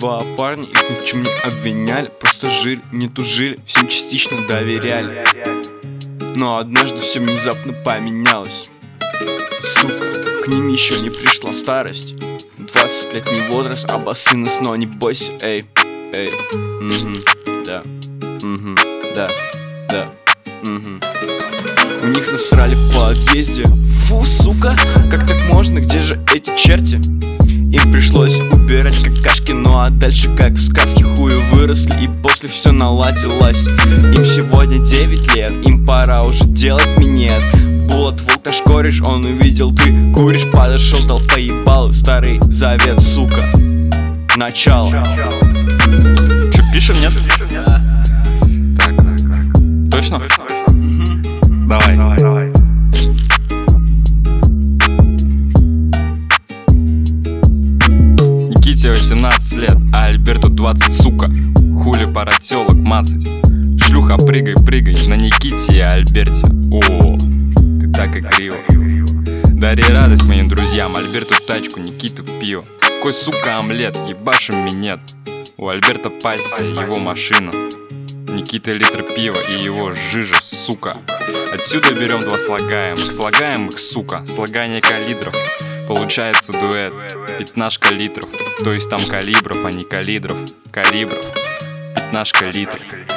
два парня, их ни в чем не обвиняли, просто жили, не тужили, всем частично доверяли. Но однажды все внезапно поменялось. Сука, к ним еще не пришла старость. 20-летний возраст, а басы на сно, не бойся, эй, эй, да, да, да, У них насрали в подъезде. Фу, сука, как так можно, где же эти черти? Им пришлось убирать какашки, ну а дальше как в сказке хуи выросли, и после все наладилось. Им сегодня 9 лет, им пора уже делать минет. Булат, волк, наш кореш, он увидел, ты куришь, подошел, дал поебал. Старый завет, сука, начало. Че, пишем, нет? Так, точно? Давай. Никите 18 лет, а Альберту 20, сука. Хули пора телок мацать. Шлюха, прыгай, прыгай на Никите и Альберте. О, ты так игриво. Дари радость моим друзьям, Альберту тачку, Никиту пиво. Какой, сука, омлет, ебашим минет. У Альберта пассия, его машина. Никита литр пива и его жижа, сука. Отсюда берем два слагаемых, сука. Слагание калидров. Получается дуэт, 15 литров. То есть там калибров, а не калидров. Калибров, 15 литров.